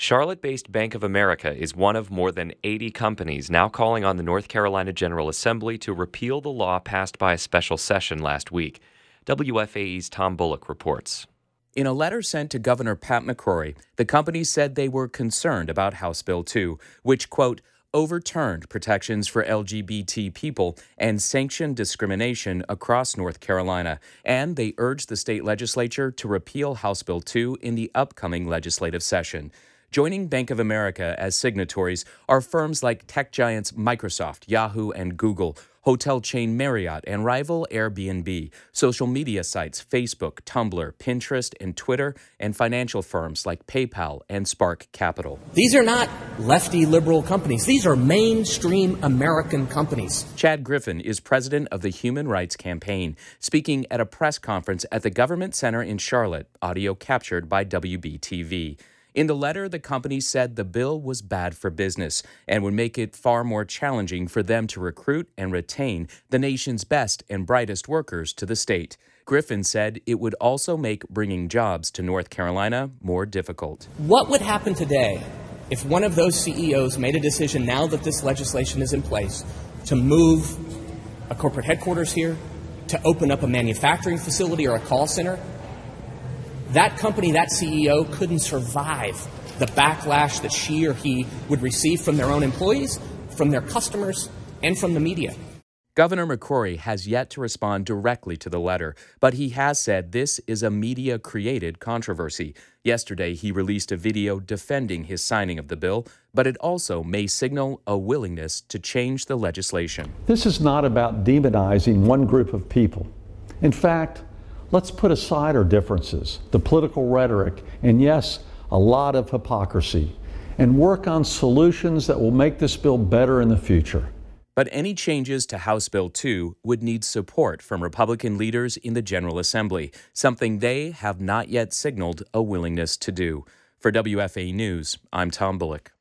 Charlotte-based Bank of America is one of more than 80 companies now calling on the North Carolina General Assembly to repeal the law passed by a special session last week. WFAE's Tom Bullock reports. In a letter sent to Governor Pat McCrory, the company said they were concerned about House Bill 2, which, quote, overturned protections for LGBT people and sanctioned discrimination across North Carolina, and they urged the state legislature to repeal House Bill 2 in the upcoming legislative session. Joining Bank of America as signatories are firms like tech giants Microsoft, Yahoo, and Google, hotel chain Marriott and rival Airbnb, social media sites Facebook, Tumblr, Pinterest, and Twitter, and financial firms like PayPal and Spark Capital. These are not lefty liberal companies. These are mainstream American companies. Chad Griffin is president of the Human Rights Campaign, speaking at a press conference at the Government Center in Charlotte, audio captured by WBTV. In the letter, the company said the bill was bad for business and would make it far more challenging for them to recruit and retain the nation's best and brightest workers to the state. Griffin said it would also make bringing jobs to North Carolina more difficult. What would happen today if one of those CEOs made a decision, now that this legislation is in place, to move a corporate headquarters here, to open up a manufacturing facility or a call center? That company, that CEO, couldn't survive the backlash that she or he would receive from their own employees, from their customers, and from the media. Governor McCrory has yet to respond directly to the letter, but he has said this is a media-created controversy. Yesterday, he released a video defending his signing of the bill, but it also may signal a willingness to change the legislation. This is not about demonizing one group of people. In fact, let's put aside our differences, the political rhetoric, and yes, a lot of hypocrisy, and work on solutions that will make this bill better in the future. But any changes to House Bill 2 would need support from Republican leaders in the General Assembly, something they have not yet signaled a willingness to do. For WFAE News, I'm Tom Bullock.